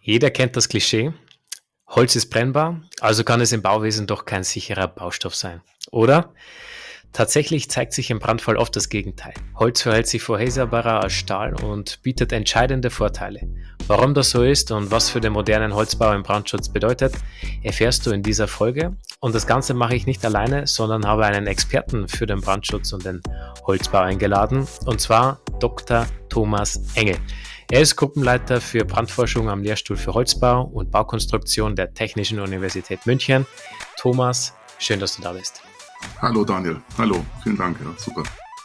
Jeder kennt das Klischee. Holz ist brennbar, also kann es im Bauwesen doch kein sicherer Baustoff sein, oder? Tatsächlich zeigt sich im Brandfall oft das Gegenteil. Holz verhält sich vorhersehbarer als Stahl und bietet entscheidende Vorteile. Warum das so ist und was für den modernen Holzbau im Brandschutz bedeutet, erfährst du in dieser Folge. Und das Ganze mache ich nicht alleine, sondern habe einen Experten für den Brandschutz und den Holzbau eingeladen, und zwar Dr. Thomas Engel. Er ist Gruppenleiter für Brandforschung am Lehrstuhl für Holzbau und Baukonstruktion der Technischen Universität München. Thomas, schön, dass du da bist. Hallo Daniel, hallo, vielen Dank, ja, super.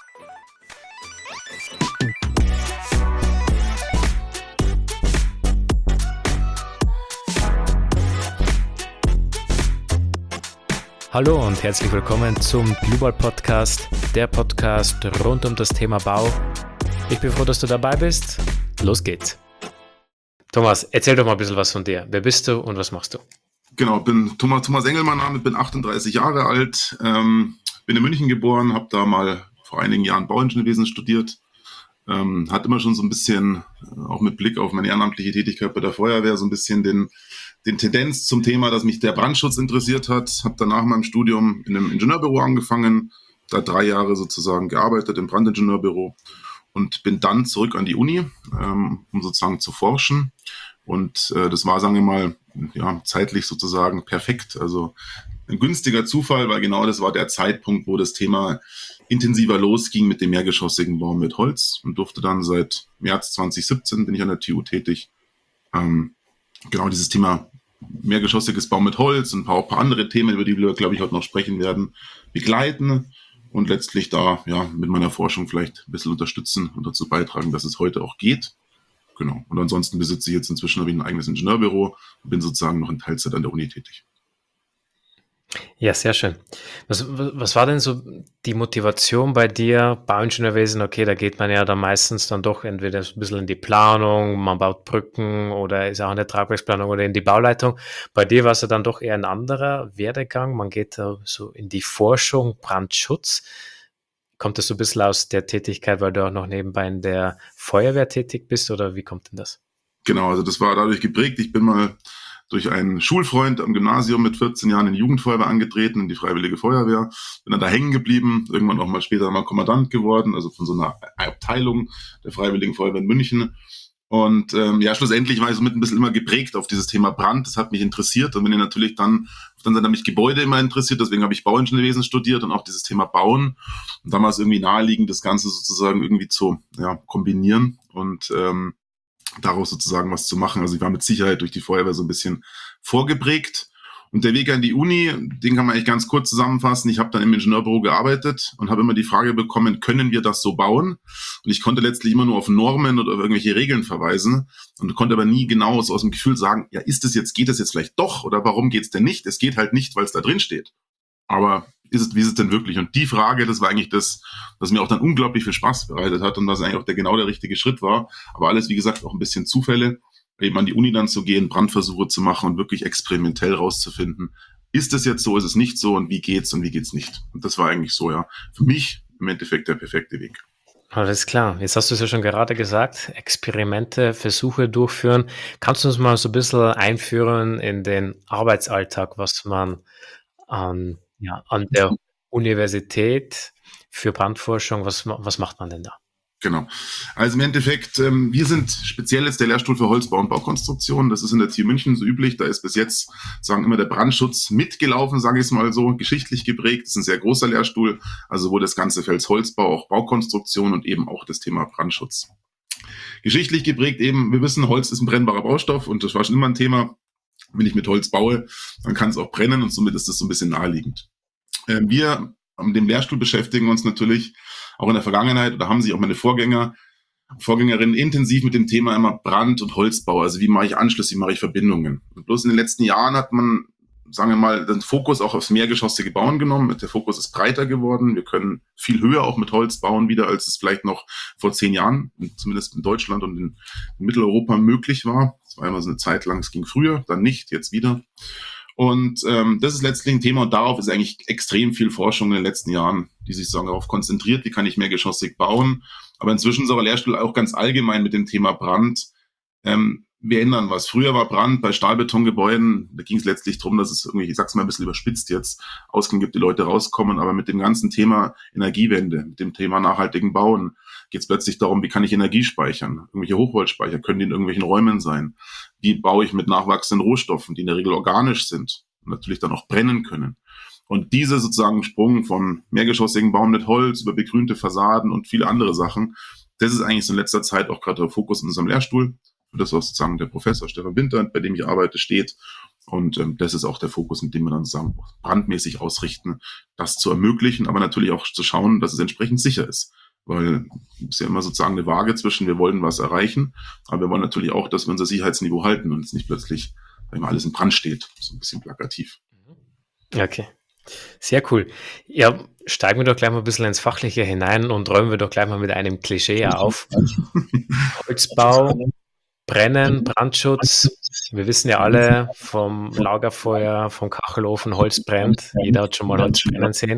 Hallo und herzlich willkommen zum Global Podcast, der Podcast rund um das Thema Bau. Ich bin froh, dass du dabei bist. Los geht's. Thomas, erzähl doch mal ein bisschen was von dir. Wer bist du und was machst du? Genau, bin Thomas Engel, mein Name, bin 38 Jahre alt, bin in München geboren, habe da mal vor einigen Jahren Bauingenieurwesen studiert, hat immer schon so ein bisschen, auch mit Blick auf meine ehrenamtliche Tätigkeit bei der Feuerwehr, so ein bisschen den Tendenz zum Thema, dass mich der Brandschutz interessiert hat. Habe dann nach meinem Studium in einem Ingenieurbüro angefangen, da 3 Jahre sozusagen gearbeitet im Brandingenieurbüro und bin dann zurück an die Uni, um sozusagen zu forschen. Und das war, sagen wir mal, ja, zeitlich sozusagen perfekt. Also ein günstiger Zufall, weil genau das war der Zeitpunkt, wo das Thema intensiver losging mit dem mehrgeschossigen Bau mit Holz, und durfte dann seit März 2017, bin ich an der TU tätig, genau dieses Thema mehrgeschossiges Bau mit Holz und ein paar andere Themen, über die wir, glaube ich, heute noch sprechen werden, begleiten und letztlich da ja mit meiner Forschung vielleicht ein bisschen unterstützen und dazu beitragen, dass es heute auch geht. Genau. Und ansonsten besitze ich jetzt inzwischen ein eigenes Ingenieurbüro und bin sozusagen noch in Teilzeit an der Uni tätig. Ja, sehr schön. Was war denn so die Motivation bei dir? Bauingenieurwesen, okay, da geht man ja dann meistens dann doch entweder ein bisschen in die Planung, man baut Brücken oder ist auch in der Tragwerksplanung oder in die Bauleitung. Bei dir war es ja dann doch eher ein anderer Werdegang. Man geht da so in die Forschung, Brandschutz. Kommt das so ein bisschen aus der Tätigkeit, weil du auch noch nebenbei in der Feuerwehr tätig bist, oder wie kommt denn das? Genau, also das war dadurch geprägt. Ich bin mal durch einen Schulfreund am Gymnasium mit 14 Jahren in die Jugendfeuerwehr angetreten, in die Freiwillige Feuerwehr. Bin dann da hängen geblieben, irgendwann auch mal später mal Kommandant geworden, also von so einer Abteilung der Freiwilligen Feuerwehr in München. Und ja, schlussendlich war ich so mit ein bisschen immer geprägt auf dieses Thema Brand. Das hat mich interessiert. Und wenn ich natürlich dann, auf der anderen Seite mich Gebäude immer interessiert, deswegen habe ich Bauingenieurwesen studiert und auch dieses Thema Bauen. Und dann war es irgendwie naheliegend, das Ganze sozusagen irgendwie zu kombinieren und daraus sozusagen was zu machen. Also ich war mit Sicherheit durch die Feuerwehr so ein bisschen vorgeprägt. Und der Weg an die Uni, den kann man eigentlich ganz kurz zusammenfassen. Ich habe dann im Ingenieurbüro gearbeitet und habe immer die Frage bekommen, können wir das so bauen? Und ich konnte letztlich immer nur auf Normen oder auf irgendwelche Regeln verweisen und konnte aber nie genau so aus dem Gefühl sagen, ja, geht es jetzt vielleicht doch oder warum geht es denn nicht? Es geht halt nicht, weil es da drin steht. Aber wie ist es denn wirklich? Und die Frage, das war eigentlich das, was mir auch dann unglaublich viel Spaß bereitet hat und was eigentlich auch genau der richtige Schritt war. Aber alles, wie gesagt, auch ein bisschen Zufälle, eben an die Uni dann zu gehen, Brandversuche zu machen und wirklich experimentell rauszufinden, ist es jetzt so, ist es nicht so und wie geht's nicht? Und das war eigentlich so, ja, für mich im Endeffekt der perfekte Weg. Alles klar. Jetzt hast du es ja schon gerade gesagt, Experimente, Versuche durchführen. Kannst du uns mal so ein bisschen einführen in den Arbeitsalltag, was man an der Universität für Brandforschung, was macht man denn da? Genau. Also im Endeffekt, wir sind speziell jetzt der Lehrstuhl für Holzbau und Baukonstruktion. Das ist in der TU München so üblich. Da ist bis jetzt, sagen immer, der Brandschutz mitgelaufen, sage ich es mal so, geschichtlich geprägt. Das ist ein sehr großer Lehrstuhl, also wo das ganze Feld Holzbau, auch Baukonstruktion und eben auch das Thema Brandschutz. Geschichtlich geprägt eben, wir wissen, Holz ist ein brennbarer Baustoff und das war schon immer ein Thema. Wenn ich mit Holz baue, dann kann es auch brennen und somit ist das so ein bisschen naheliegend. Wir an dem Lehrstuhl beschäftigen uns natürlich auch in der Vergangenheit, oder haben sich auch meine Vorgängerinnen intensiv mit dem Thema immer Brand- und Holzbau, also wie mache ich Anschlüsse, wie mache ich Verbindungen. Und bloß in den letzten Jahren hat man, sagen wir mal, den Fokus auch aufs mehrgeschossige Bauen genommen. Der Fokus ist breiter geworden. Wir können viel höher auch mit Holz bauen wieder, als es vielleicht noch vor 10 Jahren, zumindest in Deutschland und in Mitteleuropa möglich war. Das war immer so eine Zeit lang, es ging früher, dann nicht, jetzt wieder. Und das ist letztlich ein Thema und darauf ist eigentlich extrem viel Forschung in den letzten Jahren, die sich darauf konzentriert, wie kann ich mehrgeschossig bauen. Aber inzwischen ist auch Lehrstuhl auch ganz allgemein mit dem Thema Brand wir ändern was. Früher war Brand bei Stahlbetongebäuden, da ging es letztlich darum, dass es irgendwie, ich sag's mal ein bisschen überspitzt jetzt, Ausgang gibt, die Leute rauskommen, aber mit dem ganzen Thema Energiewende, mit dem Thema nachhaltigen Bauen, geht es plötzlich darum, wie kann ich Energie speichern? Irgendwelche Hochvoltspeicher, können die in irgendwelchen Räumen sein? Wie baue ich mit nachwachsenden Rohstoffen, die in der Regel organisch sind und natürlich dann auch brennen können? Und diese sozusagen Sprung von mehrgeschossigen Bauen mit Holz über begrünte Fassaden und viele andere Sachen, das ist eigentlich so in letzter Zeit auch gerade der Fokus in unserem Lehrstuhl. Das ist sozusagen der Professor Stefan Winter, bei dem ich arbeite, steht. Und das ist auch der Fokus, mit dem wir dann sozusagen brandmäßig ausrichten, das zu ermöglichen, aber natürlich auch zu schauen, dass es entsprechend sicher ist. Weil es ist ja immer sozusagen eine Waage zwischen, wir wollen was erreichen, aber wir wollen natürlich auch, dass wir unser Sicherheitsniveau halten und es nicht plötzlich, wenn alles in Brand steht. So ein bisschen plakativ. Okay, sehr cool. Ja, steigen wir doch gleich mal ein bisschen ins Fachliche hinein und räumen wir doch gleich mal mit einem Klischee auf. Holzbau, Brennen, Brandschutz. Wir wissen ja alle vom Lagerfeuer, vom Kachelofen, Holz brennt. Jeder hat schon mal Holz brennen sehen.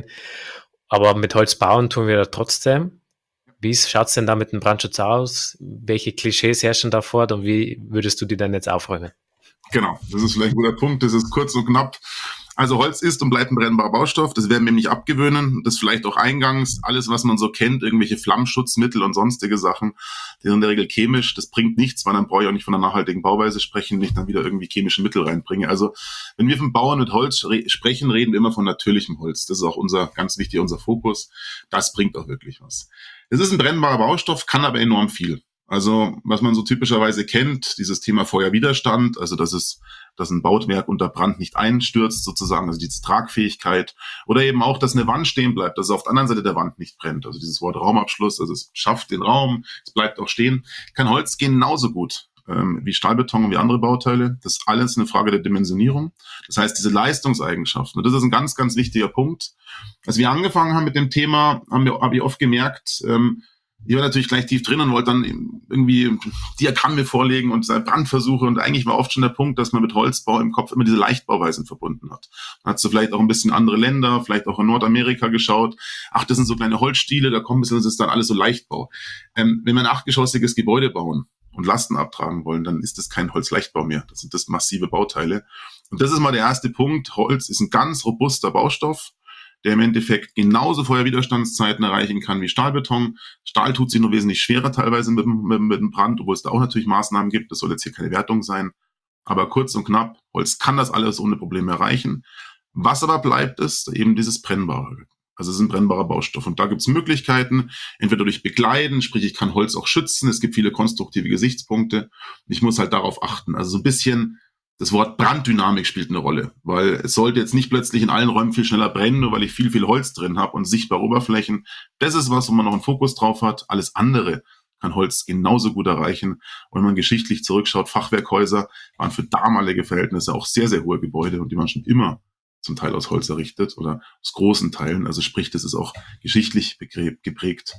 Aber mit Holz bauen tun wir da trotzdem. Wie schaut es denn da mit dem Brandschutz aus? Welche Klischees herrschen da fort und wie würdest du die dann jetzt aufräumen? Genau, das ist vielleicht ein guter Punkt. Das ist kurz und knapp. Also Holz ist und bleibt ein brennbarer Baustoff. Das werden wir ihm nicht abgewöhnen. Das vielleicht auch eingangs. Alles, was man so kennt, irgendwelche Flammschutzmittel und sonstige Sachen, die sind in der Regel chemisch. Das bringt nichts, weil dann brauche ich auch nicht von einer nachhaltigen Bauweise sprechen, nicht dann wieder irgendwie chemische Mittel reinbringe. Also wenn wir vom Bauern mit Holz sprechen, reden wir immer von natürlichem Holz. Das ist auch ganz wichtig, unser Fokus. Das bringt auch wirklich was. Es ist ein brennbarer Baustoff, kann aber enorm viel. Also was man so typischerweise kennt, dieses Thema Feuerwiderstand, also dass ein Bauwerk unter Brand nicht einstürzt sozusagen, also diese Tragfähigkeit, oder eben auch, dass eine Wand stehen bleibt, dass es auf der anderen Seite der Wand nicht brennt, also dieses Wort Raumabschluss, also es schafft den Raum, es bleibt auch stehen, kann Holz genauso gut wie Stahlbeton und wie andere Bauteile. Das ist alles eine Frage der Dimensionierung. Das heißt, diese Leistungseigenschaften, und das ist ein ganz, ganz wichtiger Punkt. Als wir angefangen haben mit dem Thema, habe ich oft gemerkt, ich war natürlich gleich tief drin und wollte dann irgendwie Diagramme vorlegen und Brandversuche. Und eigentlich war oft schon der Punkt, dass man mit Holzbau im Kopf immer diese Leichtbauweisen verbunden hat. Man hat so vielleicht auch ein bisschen andere Länder, vielleicht auch in Nordamerika geschaut. Ach, das sind so kleine Holzstiele, da kommen das ist dann alles so Leichtbau. Wenn wir ein 8-geschossiges Gebäude bauen und Lasten abtragen wollen, dann ist das kein Holzleichtbau mehr. Das sind das massive Bauteile. Und das ist mal der erste Punkt. Holz ist ein ganz robuster Baustoff, der im Endeffekt genauso Feuerwiderstandszeiten erreichen kann wie Stahlbeton. Stahl tut sich nur wesentlich schwerer teilweise mit dem Brand, obwohl es da auch natürlich Maßnahmen gibt. Das soll jetzt hier keine Wertung sein. Aber kurz und knapp, Holz kann das alles ohne Probleme erreichen. Was aber bleibt, ist eben dieses Brennbare. Also es ist ein brennbarer Baustoff. Und da gibt es Möglichkeiten, entweder durch Bekleiden, sprich ich kann Holz auch schützen. Es gibt viele konstruktive Gesichtspunkte. Ich muss halt darauf achten. Also so ein bisschen das Wort Branddynamik spielt eine Rolle, weil es sollte jetzt nicht plötzlich in allen Räumen viel schneller brennen, nur weil ich viel, viel Holz drin habe und sichtbare Oberflächen. Das ist was, wo man noch einen Fokus drauf hat. Alles andere kann Holz genauso gut erreichen. Und wenn man geschichtlich zurückschaut, Fachwerkhäuser waren für damalige Verhältnisse auch sehr, sehr hohe Gebäude und die waren schon immer zum Teil aus Holz errichtet oder aus großen Teilen. Also sprich, das ist auch geschichtlich geprägt.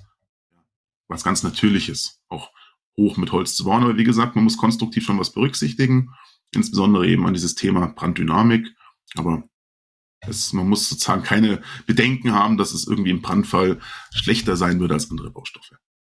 Was ganz Natürliches, auch hoch mit Holz zu bauen. Aber wie gesagt, man muss konstruktiv schon was berücksichtigen. Insbesondere eben an dieses Thema Branddynamik. Aber man muss sozusagen keine Bedenken haben, dass es irgendwie im Brandfall schlechter sein würde als andere Baustoffe.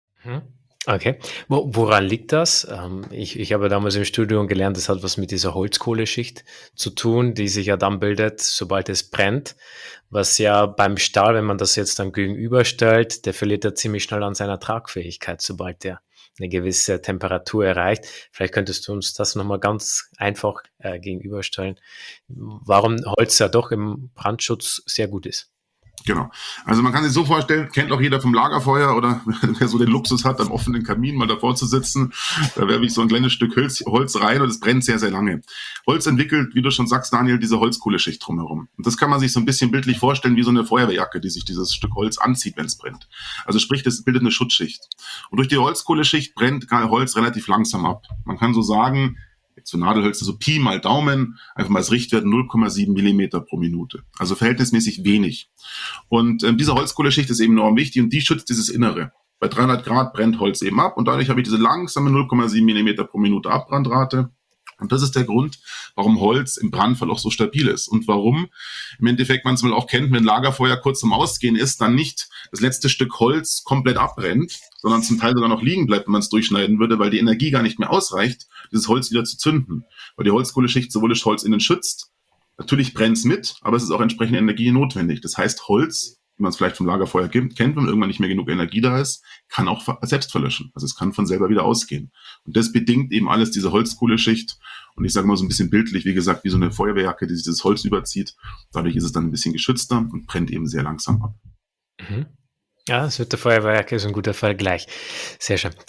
Okay. Woran liegt das? Ich habe damals im Studium gelernt, das hat was mit dieser Holzkohleschicht zu tun, die sich ja dann bildet, sobald es brennt. Was ja beim Stahl, wenn man das jetzt dann gegenüberstellt, der verliert ja ziemlich schnell an seiner Tragfähigkeit, sobald der eine gewisse Temperatur erreicht. Vielleicht könntest du uns das nochmal ganz einfach gegenüberstellen, warum Holz ja doch im Brandschutz sehr gut ist. Genau. Also man kann sich so vorstellen, kennt auch jeder vom Lagerfeuer oder wer so den Luxus hat, am offenen Kamin mal davor zu sitzen, da werfe ich so ein kleines Stück Holz rein und es brennt sehr, sehr lange. Holz entwickelt, wie du schon sagst, Daniel, diese Holzkohleschicht drumherum. Und das kann man sich so ein bisschen bildlich vorstellen wie so eine Feuerwehrjacke, die sich dieses Stück Holz anzieht, wenn es brennt. Also sprich, das bildet eine Schutzschicht. Und durch die Holzkohleschicht brennt Holz relativ langsam ab. Man kann so sagen, jetzt für Nadelhölzer so Pi mal Daumen, einfach mal als Richtwert 0,7 Millimeter pro Minute. Also verhältnismäßig wenig. Und diese Holzkohleschicht ist eben enorm wichtig und die schützt dieses Innere. Bei 300 Grad brennt Holz eben ab und dadurch habe ich diese langsame 0,7 Millimeter pro Minute Abbrandrate. Und das ist der Grund, warum Holz im Brandfall auch so stabil ist und warum im Endeffekt man es mal auch kennt, wenn Lagerfeuer kurz zum Ausgehen ist, dann nicht das letzte Stück Holz komplett abbrennt, sondern zum Teil sogar noch liegen bleibt, wenn man es durchschneiden würde, weil die Energie gar nicht mehr ausreicht, dieses Holz wieder zu zünden. Weil die Holzkohleschicht sowohl das Holz innen schützt, natürlich brennt es mit, aber es ist auch entsprechende Energie notwendig. Das heißt, Holz, wie man es vielleicht vom Lagerfeuer kennt, wenn irgendwann nicht mehr genug Energie da ist, kann auch selbst verlöschen. Also es kann von selber wieder ausgehen. Und das bedingt eben alles diese Holzkohleschicht. Und ich sage mal so ein bisschen bildlich, wie gesagt, wie so eine Feuerwehrjacke, die sich das Holz überzieht. Dadurch ist es dann ein bisschen geschützter und brennt eben sehr langsam ab. Mhm. Ja, das mit der Feuerwehrjacke ist ein guter Vergleich. Sehr schön.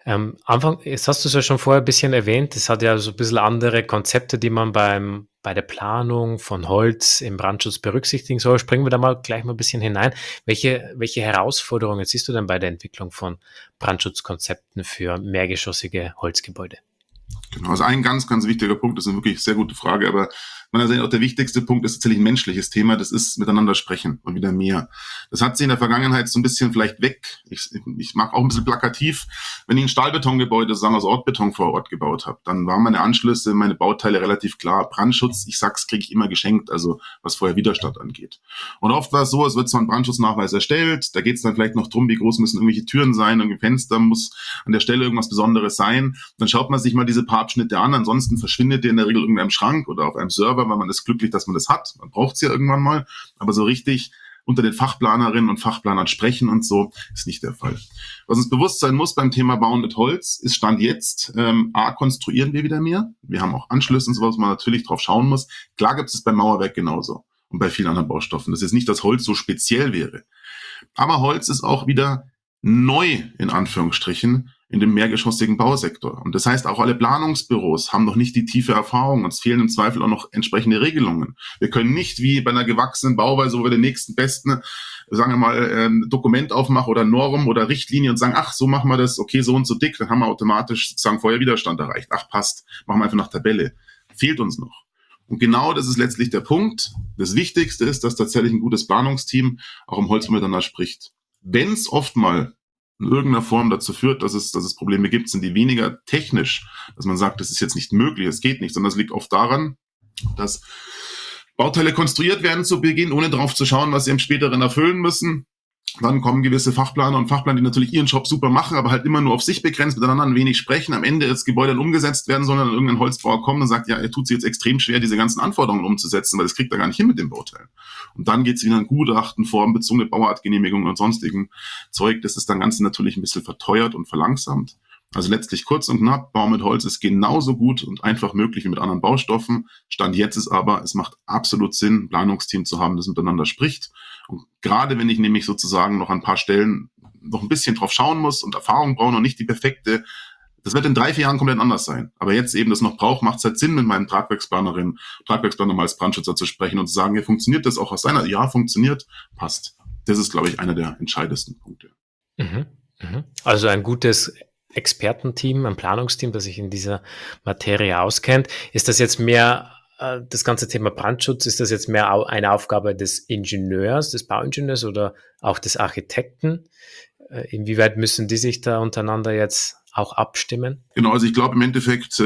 Jetzt hast du es ja schon vorher ein bisschen erwähnt, es hat ja so ein bisschen andere Konzepte, die man bei der Planung von Holz im Brandschutz berücksichtigen soll. Springen wir da mal gleich mal ein bisschen hinein. Welche Herausforderungen siehst du denn bei der Entwicklung von Brandschutzkonzepten für mehrgeschossige Holzgebäude? Genau, also ein ganz, ganz wichtiger Punkt, das ist eine wirklich sehr gute Frage, aber meiner Seite auch der wichtigste Punkt ist tatsächlich ein menschliches Thema, das ist miteinander sprechen und wieder mehr. Das hat sich in der Vergangenheit so ein bisschen vielleicht weg, ich mag auch ein bisschen plakativ, wenn ich ein Stahlbetongebäude, sagen wir aus Ortbeton vor Ort gebaut habe, dann waren meine Anschlüsse, meine Bauteile relativ klar. Brandschutz, ich sag's, kriege ich immer geschenkt, also was vorher Widerstand angeht. Und oft war es so, es wird zwar ein Brandschutznachweis erstellt, da geht es dann vielleicht noch drum, wie groß müssen irgendwelche Türen sein, irgendwie Fenster, muss an der Stelle irgendwas Besonderes sein. Dann schaut man sich mal diese paar Abschnitte an, ansonsten verschwindet der in der Regel in irgendeinem Schrank oder auf einem Server, weil man ist glücklich, dass man das hat. Man braucht es ja irgendwann mal, aber so richtig unter den Fachplanerinnen und Fachplanern sprechen und so ist nicht der Fall. Was uns bewusst sein muss beim Thema Bauen mit Holz, ist Stand jetzt, konstruieren wir wieder mehr. Wir haben auch Anschlüsse und sowas, wo man natürlich drauf schauen muss. Klar gibt es beim Mauerwerk genauso und bei vielen anderen Baustoffen. Das ist nicht, dass Holz so speziell wäre. Aber Holz ist auch wieder neu, in Anführungsstrichen, in dem mehrgeschossigen Bausektor. Und das heißt, auch alle Planungsbüros haben noch nicht die tiefe Erfahrung. Uns fehlen im Zweifel auch noch entsprechende Regelungen. Wir können nicht wie bei einer gewachsenen Bauweise, wo wir den nächsten besten, sagen wir mal, Dokument aufmachen oder Norm oder Richtlinie und sagen, ach, so machen wir das, okay, so und so dick, dann haben wir automatisch sozusagen Feuerwiderstand erreicht. Ach, passt, machen wir einfach nach Tabelle. Fehlt uns noch. Und genau das ist letztlich der Punkt. Das Wichtigste ist, dass tatsächlich ein gutes Planungsteam auch im Holz miteinander spricht. Wenn es oft mal in irgendeiner Form dazu führt, dass es Probleme gibt, sind die weniger technisch, dass man sagt, das ist jetzt nicht möglich, es geht nicht, sondern es liegt oft daran, dass Bauteile konstruiert werden zu Beginn, ohne darauf zu schauen, was sie im späteren erfüllen müssen. Dann kommen gewisse Fachplaner und Fachplaner, die natürlich ihren Job super machen, aber halt immer nur auf sich begrenzt, miteinander ein wenig sprechen. Am Ende das Gebäude dann umgesetzt werden, sondern irgendein Holzbauer kommt und sagt, ja, er tut sich jetzt extrem schwer, diese ganzen Anforderungen umzusetzen, weil das kriegt er gar nicht hin mit dem Bauteil. Und dann geht es wieder an Gutachten, formbezogene Bauartgenehmigungen und sonstigen Zeug. Das ist dann Ganze natürlich ein bisschen verteuert und verlangsamt. Also letztlich kurz und knapp, Bau mit Holz ist genauso gut und einfach möglich wie mit anderen Baustoffen. Stand jetzt ist aber, es macht absolut Sinn, ein Planungsteam zu haben, das miteinander spricht. Und gerade wenn ich nämlich sozusagen noch an ein paar Stellen noch ein bisschen drauf schauen muss und Erfahrung brauche und nicht die perfekte, das wird in 3-4 Jahren komplett anders sein. Aber jetzt eben das noch braucht, macht es halt Sinn, mit meinen Tragwerksplaner mal als Brandschützer zu sprechen und zu sagen, ja, funktioniert das auch aus deiner? Ja, funktioniert, passt. Das ist, glaube ich, einer der entscheidendsten Punkte. Mhm. Mhm. Also ein gutes Expertenteam, ein Planungsteam, das sich in dieser Materie auskennt. Ist das jetzt mehr das ganze Thema Brandschutz, ist das jetzt mehr eine Aufgabe des Ingenieurs, des Bauingenieurs oder auch des Architekten? Inwieweit müssen die sich da untereinander jetzt auch abstimmen? Genau, also ich glaube im Endeffekt,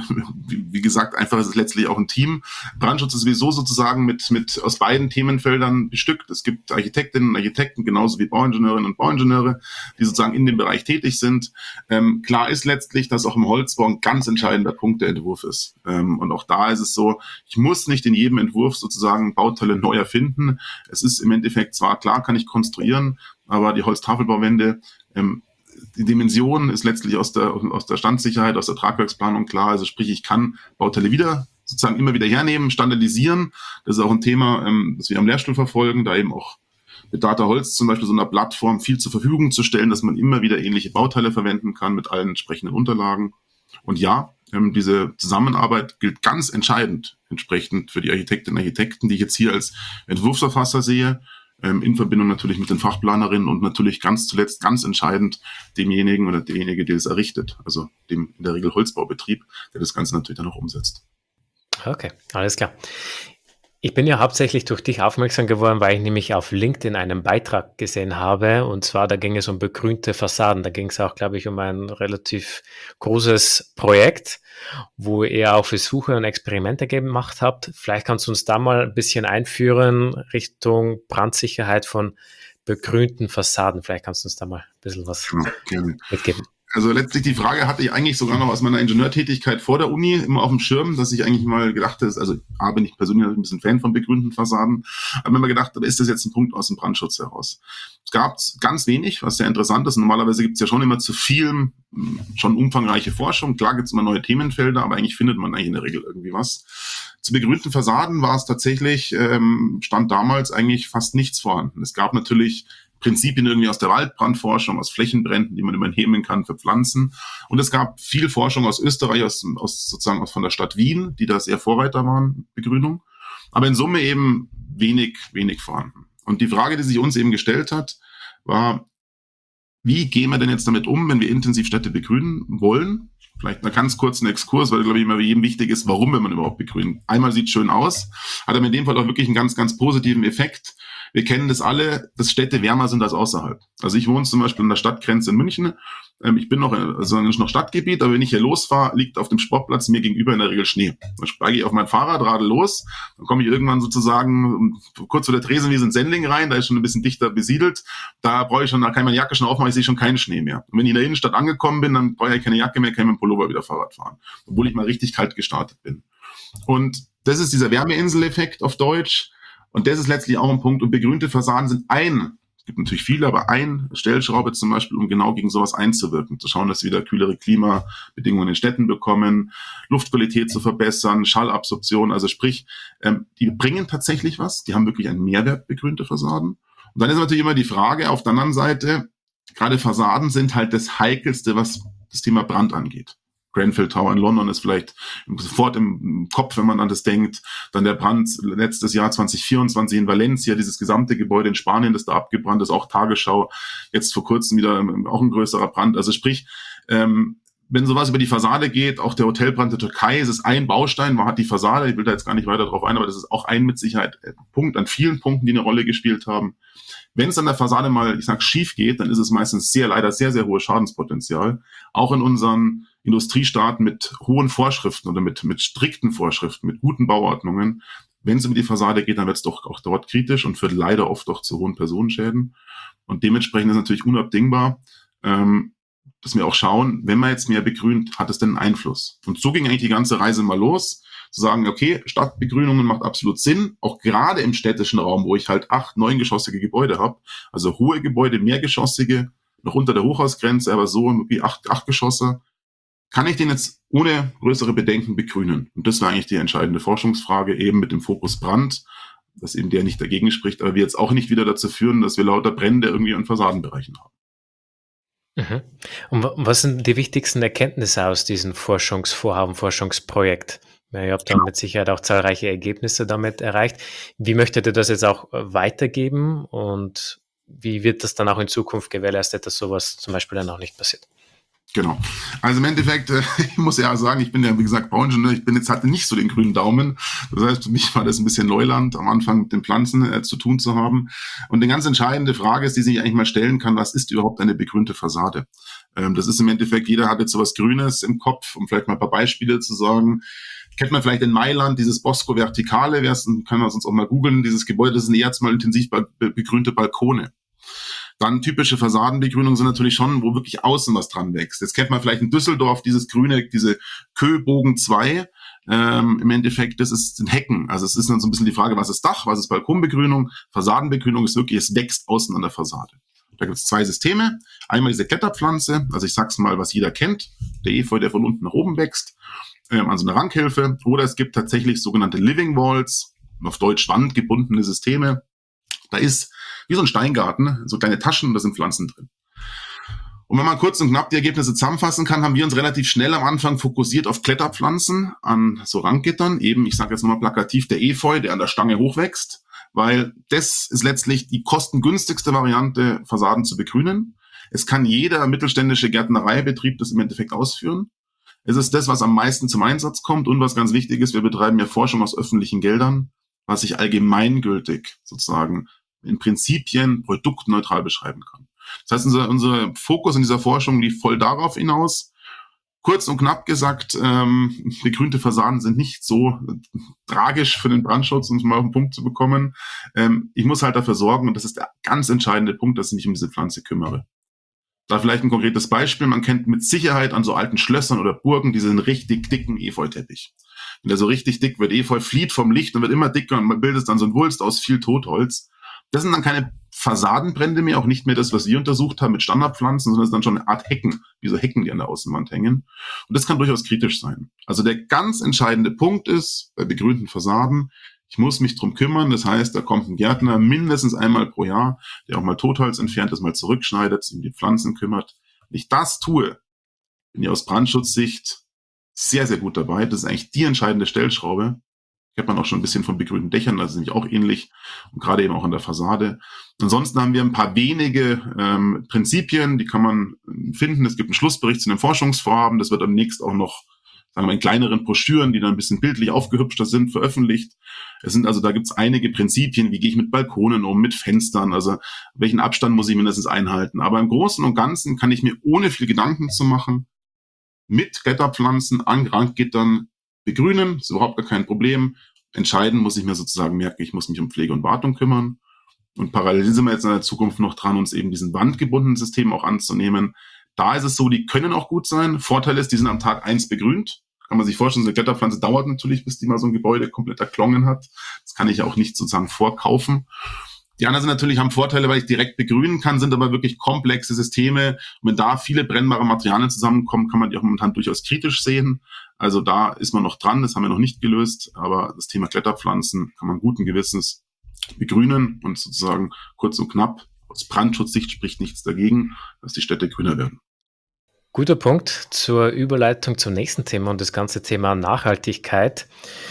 wie gesagt, einfach ist es letztlich auch ein Team. Brandschutz ist sowieso sozusagen mit aus beiden Themenfeldern bestückt. Es gibt Architektinnen und Architekten, genauso wie Bauingenieurinnen und Bauingenieure, die sozusagen in dem Bereich tätig sind. Klar ist letztlich, dass auch im Holzbau ein ganz entscheidender Punkt der Entwurf ist. Und auch da ist es so, ich muss nicht in jedem Entwurf sozusagen Bauteile neu erfinden. Es ist im Endeffekt zwar klar, kann ich konstruieren, aber die Holztafelbauwände, die Dimension ist letztlich aus der Standsicherheit, aus der Tragwerksplanung klar. Also sprich, ich kann Bauteile wieder sozusagen immer wieder hernehmen, standardisieren. Das ist auch ein Thema, das wir am Lehrstuhl verfolgen, da eben auch mit Data Holz zum Beispiel so einer Plattform viel zur Verfügung zu stellen, dass man immer wieder ähnliche Bauteile verwenden kann mit allen entsprechenden Unterlagen. Und ja, diese Zusammenarbeit gilt ganz entscheidend entsprechend für die Architektinnen und Architekten, die ich jetzt hier als Entwurfsverfasser sehe, in Verbindung natürlich mit den Fachplanerinnen und natürlich ganz zuletzt ganz entscheidend demjenigen oder derjenige, der es errichtet, also dem in der Regel Holzbaubetrieb, der das Ganze natürlich dann auch umsetzt. Okay, alles klar. Ich bin ja hauptsächlich durch dich aufmerksam geworden, weil ich nämlich auf LinkedIn einen Beitrag gesehen habe. Und zwar, da ging es um begrünte Fassaden. Da ging es auch, glaube ich, um ein relativ großes Projekt, wo ihr auch Versuche und Experimente gemacht habt. Vielleicht kannst du uns da mal ein bisschen einführen Richtung Brandsicherheit von begrünten Fassaden. Vielleicht kannst du uns da mal ein bisschen was Genau, gerne. mitgeben. Also letztlich die Frage hatte ich eigentlich sogar noch aus meiner Ingenieurtätigkeit vor der Uni immer auf dem Schirm, dass ich eigentlich mal gedacht habe, also A, bin ich persönlich ein bisschen Fan von begrünten Fassaden, aber immer gedacht, ist das jetzt ein Punkt aus dem Brandschutz heraus? Es gab ganz wenig, was sehr interessant ist. Normalerweise gibt es ja schon immer zu viel, schon umfangreiche Forschung. Klar gibt es immer neue Themenfelder, aber eigentlich findet man eigentlich in der Regel irgendwie was. Zu begrünten Fassaden war es tatsächlich, stand damals eigentlich fast nichts vorhanden. Es gab natürlich Prinzipien irgendwie aus der Waldbrandforschung, aus Flächenbränden, die man übernehmen kann für Pflanzen. Und es gab viel Forschung aus Österreich, sozusagen von der Stadt Wien, die da sehr Vorreiter waren, Begrünung. Aber in Summe eben wenig vorhanden. Und die Frage, die sich uns eben gestellt hat, war, wie gehen wir denn jetzt damit um, wenn wir intensiv Städte begrünen wollen? Vielleicht einen ganz kurzen Exkurs, weil, glaube ich, immer jedem wichtig ist, warum will man überhaupt begrünen. Einmal sieht es schön aus, hat aber in dem Fall auch wirklich einen ganz, ganz positiven Effekt. Wir kennen das alle, dass Städte wärmer sind als außerhalb. Also ich wohne zum Beispiel an der Stadtgrenze in München. Ich bin noch Stadtgebiet, aber wenn ich hier losfahre, liegt auf dem Sportplatz mir gegenüber in der Regel Schnee. Dann steige ich auf mein Fahrrad, radel los, dann komme ich irgendwann sozusagen kurz vor der Tresenwiese in Sendling rein, da ist schon ein bisschen dichter besiedelt. Da kann ich meine Jacke schon aufmachen, ich sehe schon keinen Schnee mehr. Und wenn ich in der Innenstadt angekommen bin, dann brauche ich keine Jacke mehr, kann ich mit dem Pullover wieder Fahrrad fahren. Obwohl ich mal richtig kalt gestartet bin. Und das ist dieser Wärmeinsel-Effekt auf Deutsch. Und das ist letztlich auch ein Punkt. Und begrünte Fassaden sind es gibt natürlich viele, aber ein Stellschraube zum Beispiel, um genau gegen sowas einzuwirken. Zu schauen, dass wir wieder kühlere Klimabedingungen in Städten bekommen, Luftqualität zu verbessern, Schallabsorption. Also sprich, die bringen tatsächlich was. Die haben wirklich einen Mehrwert, begrünte Fassaden. Und dann ist natürlich immer die Frage auf der anderen Seite, gerade Fassaden sind halt das Heikelste, was das Thema Brand angeht. Grenfell Tower in London ist vielleicht sofort im Kopf, wenn man an das denkt. Dann der Brand letztes Jahr 2024 in Valencia, dieses gesamte Gebäude in Spanien, das da abgebrannt ist, auch Tagesschau. Jetzt vor kurzem wieder auch ein größerer Brand. Also sprich, wenn sowas über die Fassade geht, auch der Hotelbrand der Türkei, es ist ein Baustein, man hat die Fassade, ich will da jetzt gar nicht weiter drauf ein, aber das ist auch ein mit Sicherheit Punkt an vielen Punkten, die eine Rolle gespielt haben. Wenn es an der Fassade mal, schief geht, dann ist es meistens leider sehr, sehr hohes Schadenspotenzial. Auch in unseren Industriestaaten mit hohen Vorschriften oder mit strikten Vorschriften, mit guten Bauordnungen. Wenn es über die Fassade geht, dann wird es doch auch dort kritisch und führt leider oft auch zu hohen Personenschäden. Und dementsprechend ist natürlich unabdingbar, dass wir auch schauen, wenn man jetzt mehr begrünt, hat es denn einen Einfluss? Und so ging eigentlich die ganze Reise mal los, zu sagen, okay, Stadtbegrünungen macht absolut Sinn, auch gerade im städtischen Raum, wo ich halt 8-, 9-geschossige Gebäude habe, also hohe Gebäude, mehrgeschossige, noch unter der Hochhausgrenze, aber so wie 8 Geschosse, kann ich den jetzt ohne größere Bedenken begrünen? Und das war eigentlich die entscheidende Forschungsfrage, eben mit dem Fokus Brand, dass eben der nicht dagegen spricht, aber wir jetzt auch nicht wieder dazu führen, dass wir lauter Brände irgendwie in Fassadenbereichen haben. Mhm. Und was sind die wichtigsten Erkenntnisse aus diesem Forschungsvorhaben, Forschungsprojekt? Ja, ihr habt da mit Sicherheit auch zahlreiche Ergebnisse damit erreicht. Wie möchtet ihr das jetzt auch weitergeben und wie wird das dann auch in Zukunft gewährleistet, dass sowas zum Beispiel dann auch nicht passiert? Genau. Also im Endeffekt, ich muss ja sagen, ich bin ja, wie gesagt, Bauingenieur, hatte nicht so den grünen Daumen. Das heißt, für mich war das ein bisschen Neuland, am Anfang mit den Pflanzen zu tun zu haben. Und die ganz entscheidende Frage ist, die sich eigentlich mal stellen kann, was ist überhaupt eine begrünte Fassade? Das ist im Endeffekt, jeder hat jetzt sowas Grünes im Kopf, um vielleicht mal ein paar Beispiele zu sagen. Kennt man vielleicht in Mailand dieses Bosco Verticale, kann man sonst auch mal googeln, dieses Gebäude, das sind eher jetzt mal intensiv begrünte Balkone. Dann typische Fassadenbegrünungen sind natürlich schon, wo wirklich außen was dran wächst. Jetzt kennt man vielleicht in Düsseldorf dieses grüne, diese Köbogen 2. Im Endeffekt, das ist ein Hecken. Also es ist dann so ein bisschen die Frage, was ist Dach, was ist Balkonbegrünung? Fassadenbegrünung ist wirklich, es wächst außen an der Fassade. Da gibt es 2 Systeme. Einmal diese Kletterpflanze, also ich sag's mal, was jeder kennt, der Efeu, der von unten nach oben wächst, also eine Rankhilfe. Oder es gibt tatsächlich sogenannte Living Walls, auf Deutsch wandgebundene Systeme. Da ist wie so ein Steingarten, so kleine Taschen, da sind Pflanzen drin. Und wenn man kurz und knapp die Ergebnisse zusammenfassen kann, haben wir uns relativ schnell am Anfang fokussiert auf Kletterpflanzen an so Ranggittern. Eben, ich sage jetzt nochmal plakativ, der Efeu, der an der Stange hochwächst, weil das ist letztlich die kostengünstigste Variante, Fassaden zu begrünen. Es kann jeder mittelständische Gärtnereibetrieb das im Endeffekt ausführen. Es ist das, was am meisten zum Einsatz kommt und was ganz wichtig ist, wir betreiben ja Forschung aus öffentlichen Geldern. was ich allgemeingültig sozusagen in Prinzipien produktneutral beschreiben kann. Das heißt, unser Fokus in dieser Forschung lief voll darauf hinaus. Kurz und knapp gesagt, begrünte Fassaden sind nicht so tragisch für den Brandschutz, um es mal auf den Punkt zu bekommen. Ich muss halt dafür sorgen, und das ist der ganz entscheidende Punkt, dass ich mich um diese Pflanze kümmere. Da vielleicht ein konkretes Beispiel. Man kennt mit Sicherheit an so alten Schlössern oder Burgen diesen richtig dicken Efeuteppich. Wenn der so richtig dick wird, Efeu flieht vom Licht und wird immer dicker und man bildet dann so ein Wulst aus viel Totholz. Das sind dann keine Fassadenbrände mehr, auch nicht mehr das, was wir untersucht haben mit Standardpflanzen, sondern es ist dann schon eine Art Hecken, wie so Hecken, die an der Außenwand hängen. Und das kann durchaus kritisch sein. Also der ganz entscheidende Punkt ist, bei begrünten Fassaden, ich muss mich drum kümmern. Das heißt, da kommt ein Gärtner mindestens einmal pro Jahr, der auch mal Totholz entfernt, das mal zurückschneidet, sich um die Pflanzen kümmert. Wenn ich das tue, bin ich aus Brandschutzsicht sehr, sehr gut dabei. Das ist eigentlich die entscheidende Stellschraube. Kennt man auch schon ein bisschen von begrünten Dächern, das ist nämlich auch ähnlich und gerade eben auch an der Fassade. Ansonsten haben wir ein paar wenige Prinzipien, die kann man finden. Es gibt einen Schlussbericht zu einem Forschungsvorhaben, das wird demnächst auch noch, sagen wir, in kleineren Broschüren, die dann ein bisschen bildlich aufgehübschter sind, veröffentlicht. Es sind also, da gibt es einige Prinzipien, wie gehe ich mit Balkonen um, mit Fenstern, also welchen Abstand muss ich mindestens einhalten. Aber im Großen und Ganzen kann ich mir ohne viel Gedanken zu machen mit Kletterpflanzen an Randgittern begrünen, ist überhaupt gar kein Problem. Entscheiden muss ich mir sozusagen merken, ich muss mich um Pflege und Wartung kümmern. Und parallel sind wir jetzt in der Zukunft noch dran, uns eben diesen wandgebundenen System auch anzunehmen. Da ist es so, die können auch gut sein. Vorteil ist, die sind am Tag 1 begrünt. Kann man sich vorstellen, so eine Kletterpflanze dauert natürlich, bis die mal so ein Gebäude komplett erklungen hat. Das kann ich ja auch nicht sozusagen vorkaufen. Die anderen sind natürlich, haben Vorteile, weil ich direkt begrünen kann, sind aber wirklich komplexe Systeme. Und wenn da viele brennbare Materialien zusammenkommen, kann man die auch momentan durchaus kritisch sehen. Also da ist man noch dran, das haben wir noch nicht gelöst. Aber das Thema Kletterpflanzen kann man guten Gewissens begrünen und sozusagen kurz und knapp. Aus Brandschutzsicht spricht nichts dagegen, dass die Städte grüner werden. Guter Punkt zur Überleitung zum nächsten Thema und das ganze Thema Nachhaltigkeit.